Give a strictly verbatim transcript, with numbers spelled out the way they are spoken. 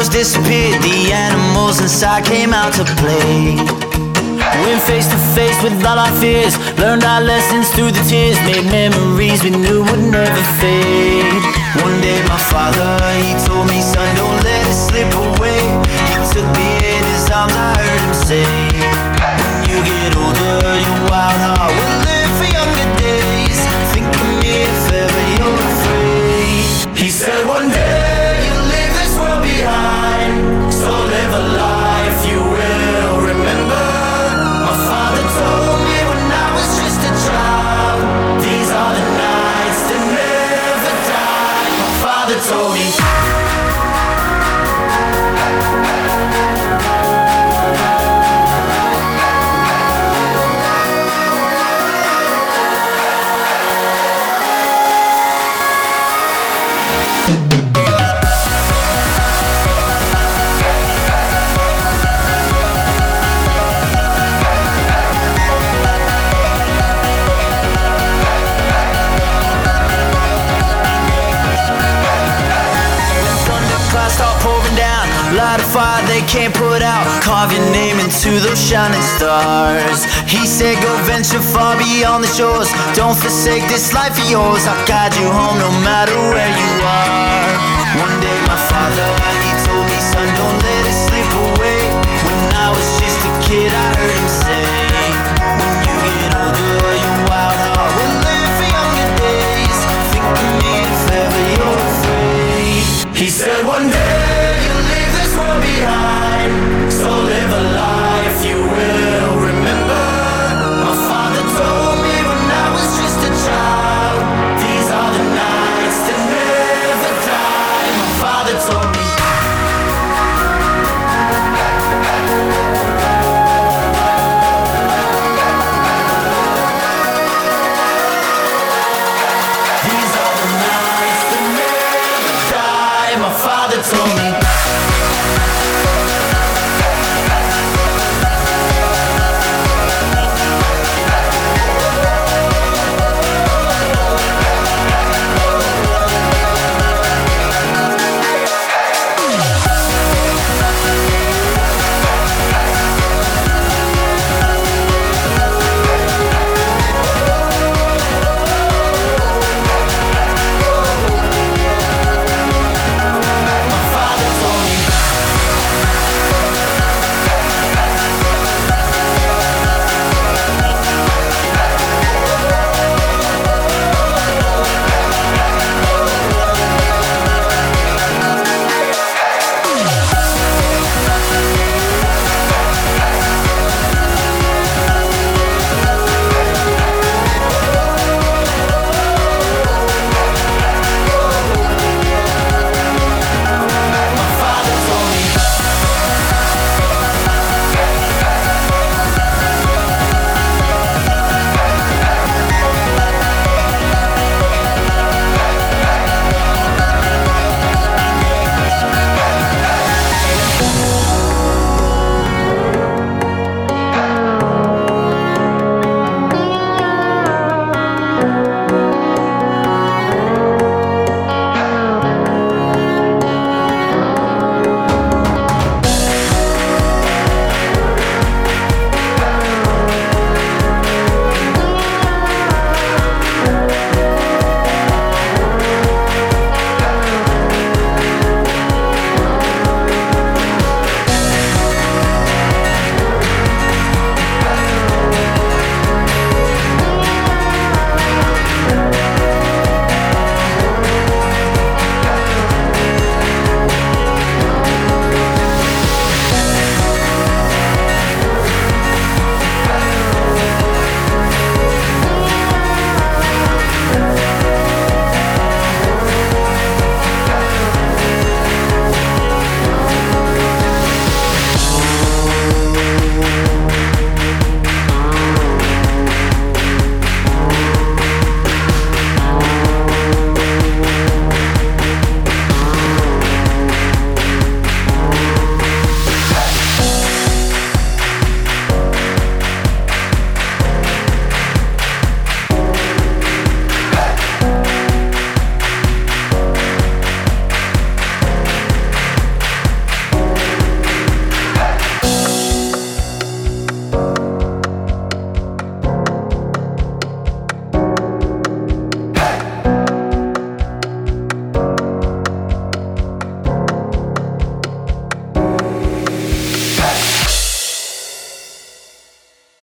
flowers disappeared, the animals inside came out to play. Went face to face with all our fears, learned our lessons through the tears, made memories we knew would never fade. One day my father, he told me, son, don't let it slip away. He took me in his arms, I heard him say, when you get older, your wild heart will live for younger days. Think of me if ever you're afraid. He said one day you'll leave this world behind, so live a life you will remember. My father told me when I was just a child, these are the nights that never die. My father told me. Light a fire they can't put out, carve your name into those shining stars. He said go venture far beyond the shores, don't forsake this life of yours. I'll guide you home no matter where you are. One day my father